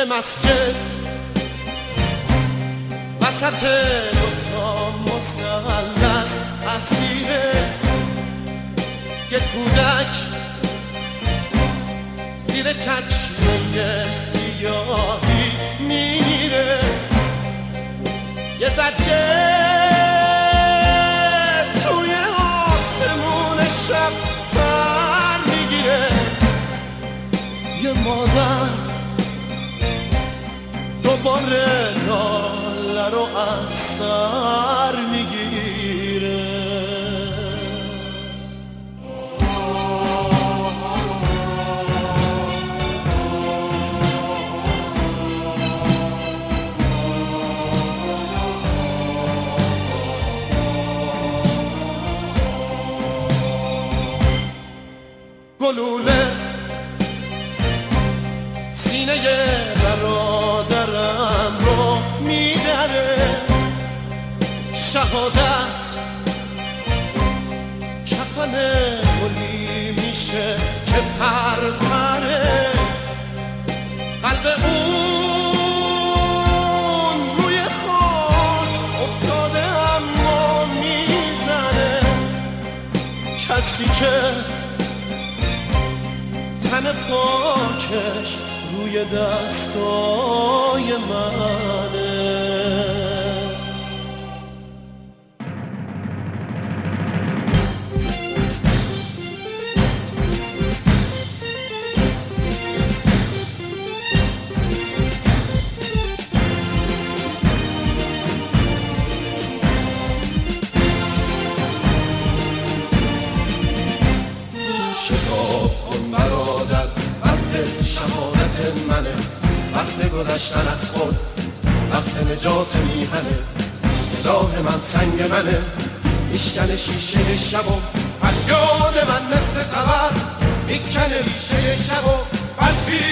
یه مسجد وسط دوتا مثلث اسیره، یه کودک زیر چشمه سیاهی میره، یه زجه توی آسمون شب پر میگیره، یه مادر دوباره ناله رو از سر میگیره. گلوله سینه برادرم رو میدره، شهادت کفن گلی میشه که پرپره، قلب اون روی خاک افتاده اما میزنه، کسی که تن پاکش روی دستای منه. شتاب کن برادر، وقت شهادت منه، وقت گذشتن از خود، وقت نجات میهنه، سلاح من سنگ منه، میشکنه شیشه شب و فریاد من مثل تبر میکنه ریشه شب و